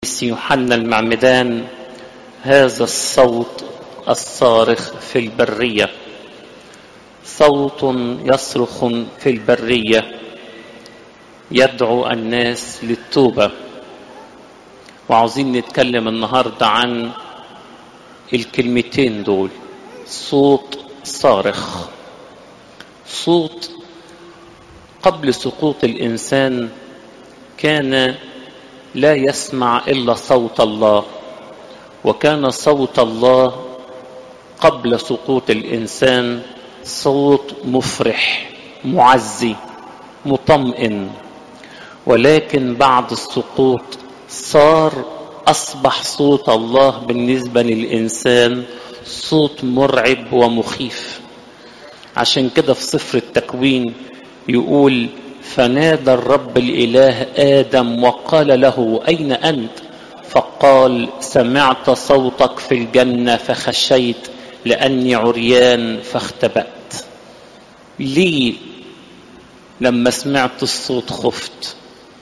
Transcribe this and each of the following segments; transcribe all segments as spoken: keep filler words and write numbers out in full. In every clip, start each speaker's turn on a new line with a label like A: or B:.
A: يوحنا المعمدان هذا الصوت الصارخ في البرية، صوت يصرخ في البرية يدعو الناس للتوبة. وعاوزين نتكلم النهاردة عن الكلمتين دول، صوت صارخ. صوت قبل سقوط الإنسان كان لا يسمع إلا صوت الله، وكان صوت الله قبل سقوط الإنسان صوت مفرح معزي مطمئن، ولكن بعد السقوط صار أصبح صوت الله بالنسبة للإنسان صوت مرعب ومخيف. عشان كده في سفر التكوين يقول: فنادى الرب الإله آدم وقال له: أين أنت؟ فقال: سمعت صوتك في الجنة فخشيت لأني عريان فاختبأت. ليه لما سمعت الصوت خفت؟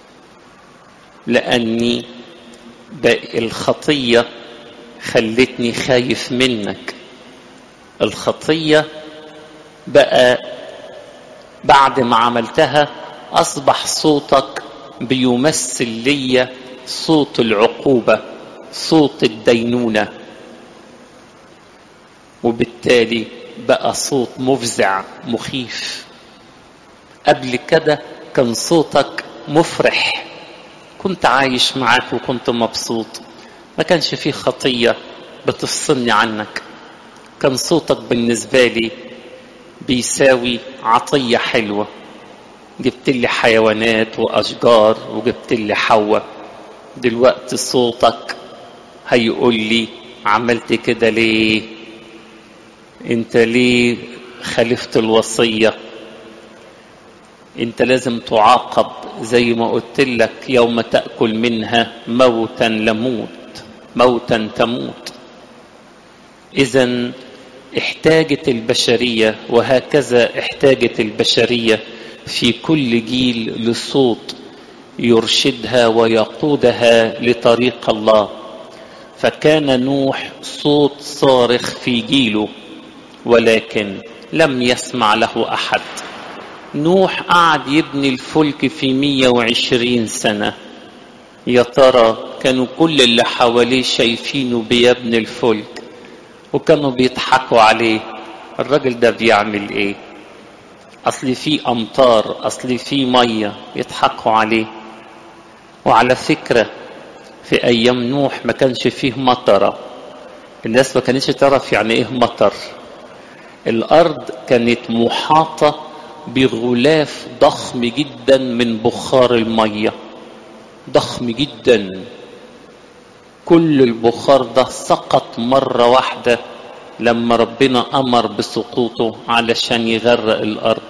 A: لأني الخطية خلتني خايف منك. الخطية بقى بعد ما عملتها أصبح صوتك بيمثل لي صوت العقوبة، صوت الدينونة، وبالتالي بقى صوت مفزع مخيف. قبل كده كان صوتك مفرح، كنت عايش معاك وكنت مبسوط، ما كانش فيه خطية بتفصلني عنك. كان صوتك بالنسبة لي بيساوي عطية حلوة، جبت لي حيوانات وأشجار وجبت لي حواء. دلوقتي صوتك هيقول لي: عملت كده ليه؟ انت ليه خالفت الوصية؟ انت لازم تعاقب، زي ما قلت لك: يوم تأكل منها موتا لموت، موتا تموت. إذن احتاجت البشرية، وهكذا احتاجت البشرية في كل جيل لصوت يرشدها ويقودها لطريق الله. فكان نوح صوت صارخ في جيله، ولكن لم يسمع له أحد. نوح قعد يبني الفلك في مية وعشرين سنة. يا ترى كانوا كل اللي حواليه شايفينه بيبني الفلك وكانوا بيضحكوا عليه: الراجل ده بيعمل ايه؟ اصلي فيه امطار، اصلي فيه مية، يضحكوا عليه. وعلى فكرة في ايام نوح ما كانش فيه مطرة، الناس ما كانتش تعرف يعني ايه مطر. الارض كانت محاطة بغلاف ضخم جدا من بخار المية، ضخم جدا. كل البخار ده سقط مرة واحدة لما ربنا أمر بسقوطه علشان يغرق الأرض.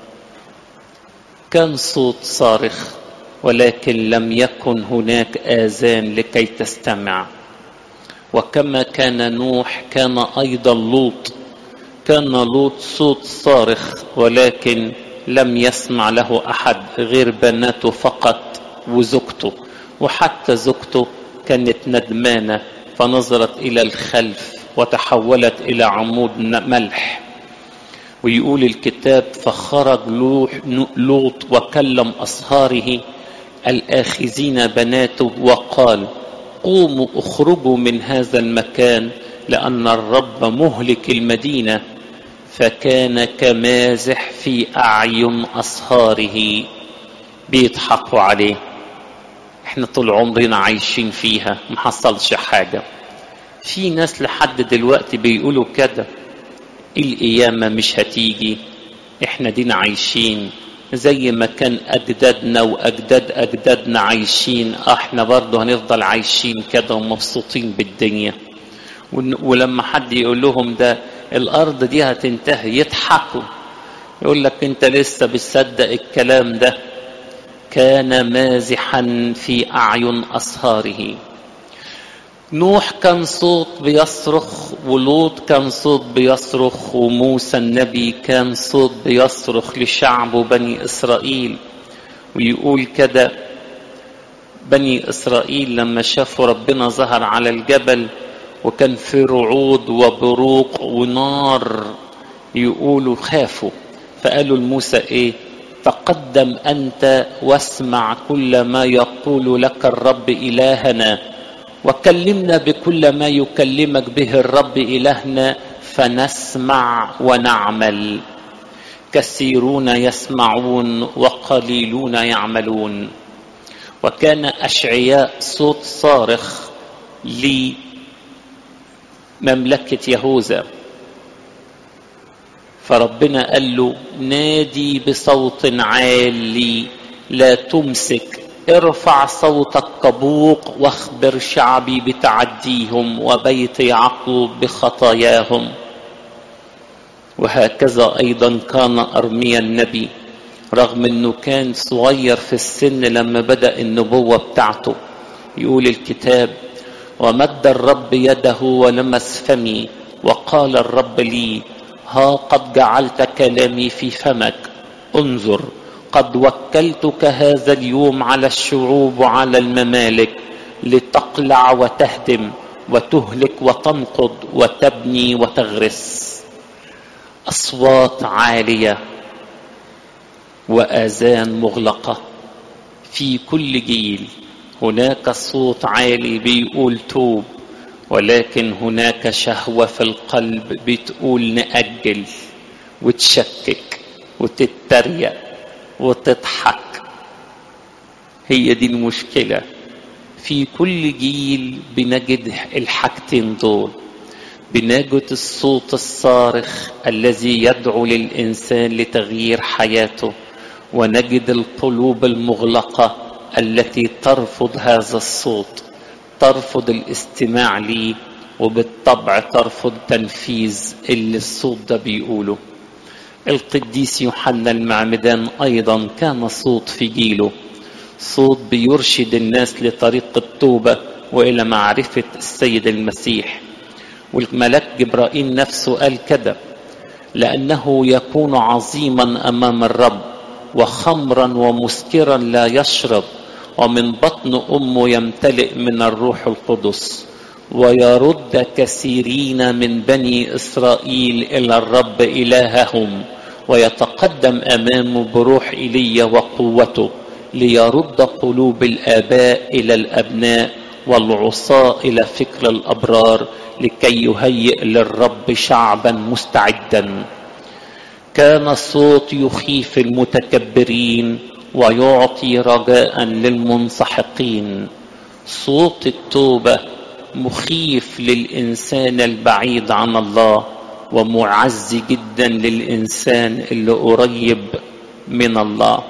A: كان صوت صارخ، ولكن لم يكن هناك آذان لكي تستمع. وكما كان نوح كان أيضا لوط. كان لوط صوت صارخ، ولكن لم يسمع له أحد غير بناته فقط وزوجته، وحتى زوجته كانت ندمانة فنظرت إلى الخلف وتحولت إلى عمود ملح. ويقول الكتاب: فخرج لوط وكلم أصهاره الآخذين بناته وقال: قوموا اخرجوا من هذا المكان لأن الرب مهلك المدينة. فكان كمازح في أعين أصهاره، بيضحكوا عليه. احنا طول عمرنا عايشين فيها ما حصلش حاجة. في ناس لحد دلوقتي بيقولوا كده: القيامة مش هتيجي، احنا دينا عايشين زي ما كان أجدادنا وأجداد أجدادنا عايشين، احنا برضو هنفضل عايشين كده ومبسوطين بالدنيا. ولما حد يقول لهم ده الأرض دي هتنتهي يضحكوا، يقول لك: انت لسه بتصدق الكلام ده؟ كان مازحا في أعين أصهاره. نوح كان صوت بيصرخ، ولوط كان صوت بيصرخ، وموسى النبي كان صوت بيصرخ لشعب بني إسرائيل. ويقول كده: بني إسرائيل لما شافوا ربنا ظهر على الجبل وكان في رعود وبروق ونار، يقولوا خافوا، فقالوا لموسى ايه؟ تقدم أنت واسمع كل ما يقول لك الرب إلهنا، وكلمنا بكل ما يكلمك به الرب إلهنا فنسمع ونعمل. كثيرون يسمعون وقليلون يعملون. وكان أشعياء صوت صارخ لمملكة يهوذا، فربنا قال له نادي بصوت عالي لا تمسك، ارفع صوتك كبوق واخبر شعبي بتعديهم وبيت يعقوب بخطاياهم. وهكذا أيضا كان أرميا النبي، رغم أنه كان صغير في السن لما بدأ النبوة بتاعته. يقول الكتاب ومد الرب يده ولمس فمي وقال الرب لي ها قد جعلت كلامي في فمك، انظر قد وكلتك هذا اليوم على الشعوب وعلى الممالك لتقلع وتهدم وتهلك وتنقض وتبني وتغرس. أصوات عالية وآذان مغلقة. في كل جيل هناك صوت عالي بيقول توب، ولكن هناك شهوة في القلب بتقول نأجل وتشكك وتتريق وتضحك. هي دي المشكلة. في كل جيل بنجد الحاجتين دول، بنجد الصوت الصارخ الذي يدعو للإنسان لتغيير حياته، ونجد القلوب المغلقة التي ترفض هذا الصوت، ترفض الاستماع ليه، وبالطبع ترفض تنفيذ اللي الصوت ده بيقوله. القديس يوحنا المعمدان أيضا كان صوت في جيله، صوت بيرشد الناس لطريق التوبة وإلى معرفة السيد المسيح. والملاك جبرائيل نفسه قال كده لأنه يكون عظيما أمام الرب وخمرا ومسكرا لا يشرب، ومن بطن أمه يمتلئ من الروح القدس، ويرد كثيرين من بني إسرائيل إلى الرب إلههم، ويتقدم أمامه بروح إيليا وقوته ليرد قلوب الآباء إلى الأبناء والعصاة إلى فكر الأبرار، لكي يهيئ للرب شعبا مستعدا. كان الصوت يخيف المتكبرين ويعطي رجاء للمنسحقين. صوت التوبة مخيف للإنسان البعيد عن الله، ومعز جدا للإنسان اللي قريب من الله.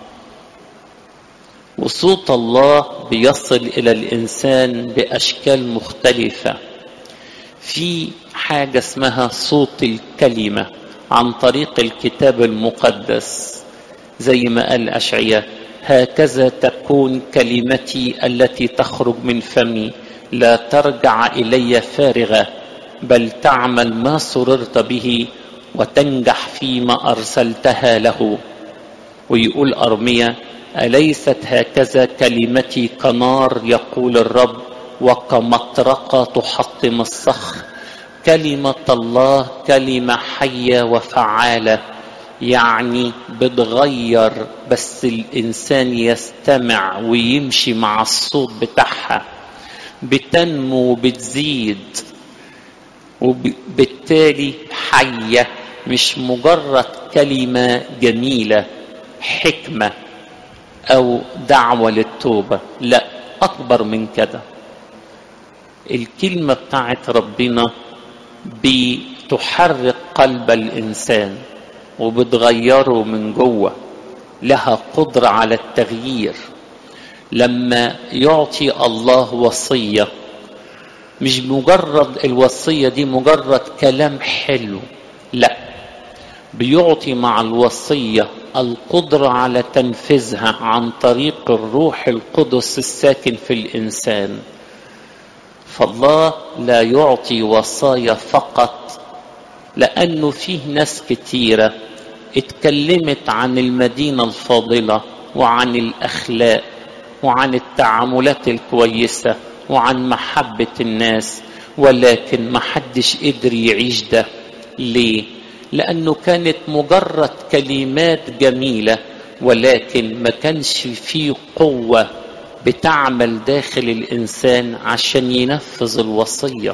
A: وصوت الله بيصل إلى الإنسان بأشكال مختلفة. في حاجة اسمها صوت الكلمة عن طريق الكتاب المقدس، زي ما قال أشعياء هكذا تكون كلمتي التي تخرج من فمي، لا ترجع إلي فارغة، بل تعمل ما سررت به وتنجح فيما أرسلتها له. ويقول أرميا أليست هكذا كلمتي كنار يقول الرب وكمطرقة تحطم الصخر؟ كلمة الله كلمة حية وفعالة، يعني بتغير، بس الإنسان يستمع ويمشي مع الصوت بتاعها، بتنمو وبتزيد، وبالتالي حية، مش مجرد كلمة جميلة حكمة أو دعوة للتوبة، لا، أكبر من كده. الكلمة بتاعت ربنا بتحرك قلب الإنسان وبتغيره من جوه، لها قدرة على التغيير. لما يعطي الله وصية، مش مجرد الوصية دي مجرد كلام حلو، لا، بيعطي مع الوصية القدرة على تنفيذها عن طريق الروح القدس الساكن في الإنسان. فالله لا يعطي وصايا فقط، لأنه فيه ناس كتيرة اتكلمت عن المدينة الفاضلة وعن الأخلاق وعن التعاملات الكويسة وعن محبة الناس، ولكن ما حدش قدر يعيش ده. ليه؟ لأنه كانت مجرد كلمات جميلة، ولكن ما كانش فيه قوة بتعمل داخل الإنسان عشان ينفذ الوصية.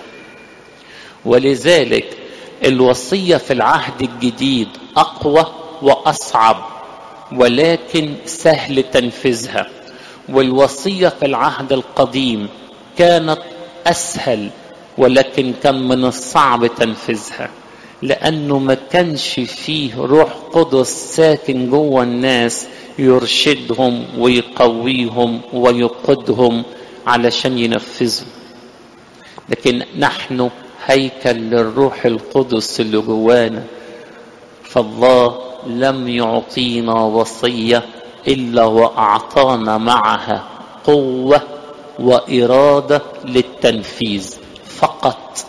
A: ولذلك الوصية في العهد الجديد أقوى وأصعب، ولكن سهل تنفيذها. والوصية في العهد القديم كانت أسهل، ولكن كان من الصعب تنفيذها، لأنه ما كانش فيه روح قدس ساكن جوه الناس يرشدهم ويقويهم ويقودهم علشان ينفذوا. لكن نحن هيكل للروح القدس اللي جوانا، فالله لم يعطينا وصية إلا وأعطانا معها قوة وإرادة للتنفيذ فقط.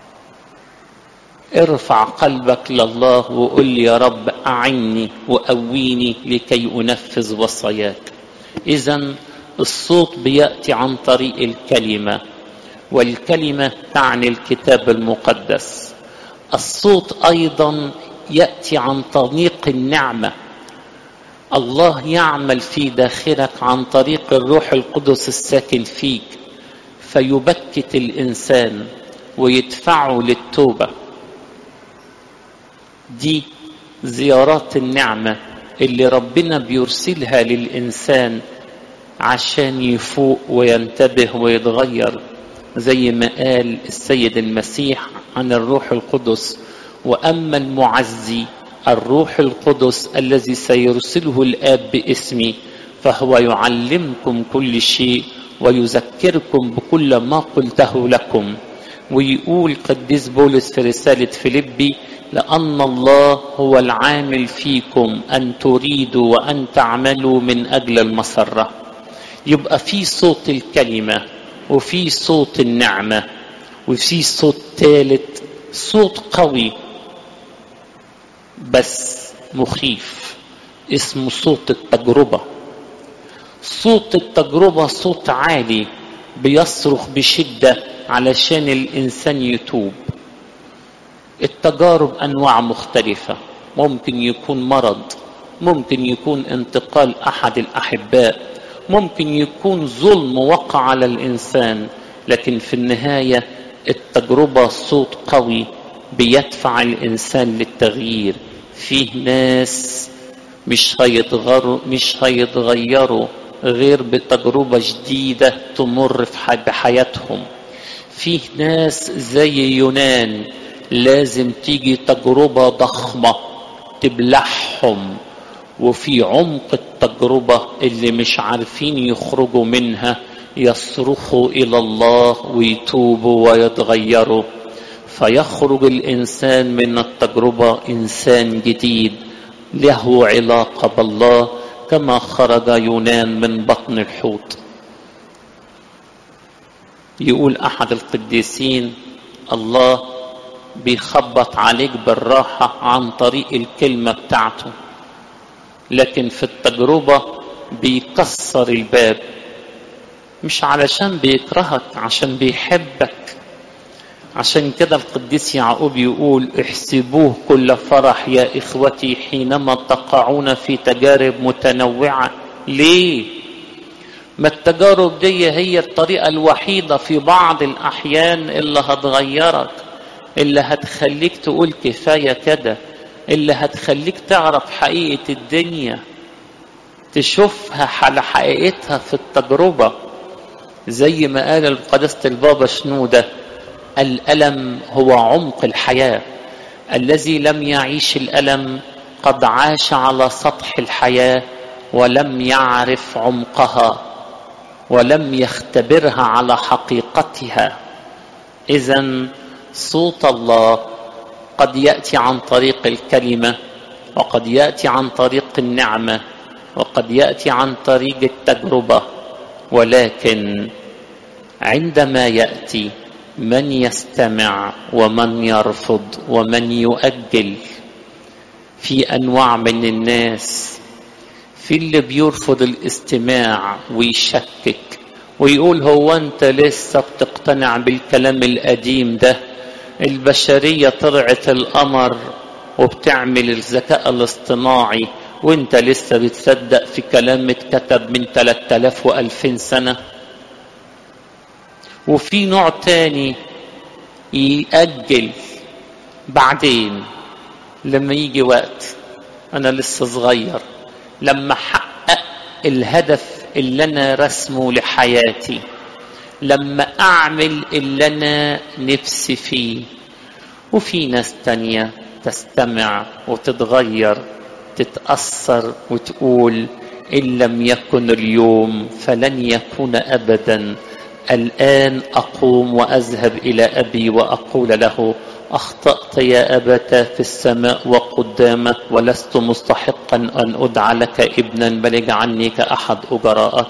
A: ارفع قلبك لله وقل لي يا رب أعني وقويني لكي أنفذ وصاياك. إذن الصوت بيأتي عن طريق الكلمة، والكلمة تعني الكتاب المقدس. الصوت أيضا يأتي عن طريق النعمة. الله يعمل في داخلك عن طريق الروح القدس الساكن فيك، فيبكت الإنسان ويدفعه للتوبة. دي زيارات النعمة اللي ربنا بيرسلها للإنسان عشان يفوق وينتبه ويتغير، زي ما قال السيد المسيح عن الروح القدس: وأما المعزي الروح القدس الذي سيرسله الآب باسمي فهو يعلمكم كل شيء ويذكركم بكل ما قلته لكم. ويقول قديس بولس في رسالة فيليبي: لأن الله هو العامل فيكم أن تريدوا وأن تعملوا من أجل المسرة. يبقى في صوت الكلمة، وفي صوت النعمة، وفي صوت ثالث، صوت قوي بس مخيف، اسمه صوت التجربة. صوت التجربة صوت عالي بيصرخ بشدة علشان الإنسان يتوب. التجارب أنواع مختلفة، ممكن يكون مرض، ممكن يكون انتقال أحد الأحباء، ممكن يكون ظلم وقع على الإنسان، لكن في النهاية التجربة صوت قوي بيدفع الإنسان للتغيير. فيه ناس مش هيتغيروا مش هيتغيروا غير بتجربة جديدة تمر في بحياتهم. فيه ناس زي يونان لازم تيجي تجربة ضخمة تبلعهم، وفي عمق التجربة اللي مش عارفين يخرجوا منها يصرخوا إلى الله ويتوبوا ويتغيروا، فيخرج الإنسان من التجربة إنسان جديد له علاقة بالله، كما خرج يونان من بطن الحوت. يقول أحد القديسين: الله بيخبط عليك بالراحة عن طريق الكلمة بتاعته، لكن في التجربة بيكسر الباب، مش علشان بيكرهك، عشان بيحبك. عشان كده القديس يعقوب يقول: احسبوه كل فرح يا إخوتي حينما تقعون في تجارب متنوعة. ليه؟ ما التجارب دي هي الطريقة الوحيدة في بعض الأحيان اللي هتغيرك، اللي هتخليك تقول كفاية كده، اللي هتخليك تعرف حقيقة الدنيا، تشوفها على حقيقتها في التجربة. زي ما قال القداسة البابا شنودة: الألم هو عمق الحياة، الذي لم يعيش الألم قد عاش على سطح الحياة ولم يعرف عمقها ولم يختبرها على حقيقتها. إذن صوت الله قد يأتي عن طريق الكلمة، وقد يأتي عن طريق النعمة، وقد يأتي عن طريق التجربة، ولكن عندما يأتي من يستمع ومن يرفض ومن يؤجل. في أنواع من الناس، في اللي بيرفض الاستماع ويشكك ويقول هو انت لسه بتقتنع بالكلام القديم ده؟ البشرية طلعت القمر وبتعمل الذكاء الاصطناعي وانت لسه بتصدق في كلام اتكتب من ثلاثة آلاف وألفين سنة. وفي نوع تاني يأجل بعدين لما يجي وقت، انا لسه صغير، لما احقق الهدف اللي انا رسمه لحياتي، لما اعمل اللي انا نفسي فيه. وفي ناس تانية تستمع وتتغير، تتأثر وتقول إن لم يكن اليوم فلن يكون أبدا. الآن أقوم وأذهب إلى أبي وأقول له أخطأت يا أبت في السماء وقدامك، ولست مستحقا أن أدعى لك ابنا، بل اجعلني كأحد أجرائك.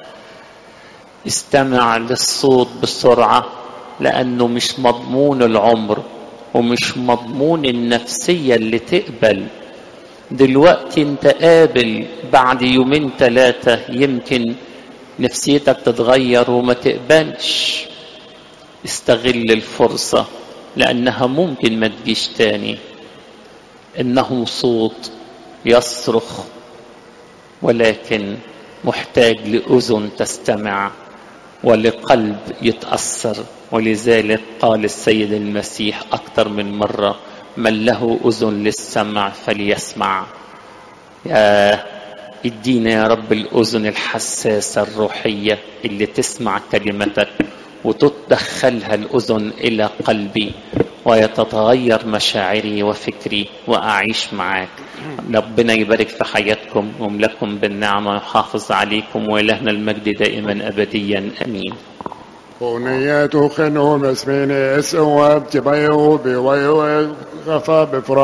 A: استمع للصوت بسرعة، لأنه مش مضمون العمر ومش مضمون النفسية اللي تقبل. دلوقتي انت قابل، بعد يومين ثلاثة يمكن نفسيتك تتغير وما تقبلش. استغل الفرصة لأنها ممكن ما تجيش تاني. إنه صوت يصرخ، ولكن محتاج لأذن تستمع ولقلب يتأثر. ولذلك قال السيد المسيح أكثر من مرة: من له أذن للسمع فليسمع. يا ادينا يا رب الأذن الحساسة الروحية اللي تسمع كلمتك وتدخلها الأذن إلى قلبي، ويتغير مشاعري وفكري وأعيش معاك. ربنا يبارك في حياتكم ويملككم بالنعمة ويحافظ عليكم، وإلهنا المجد دائما أبديا آمين.
B: ونيته خنو مسميني اسواب تبيو بيوي غفا بفرا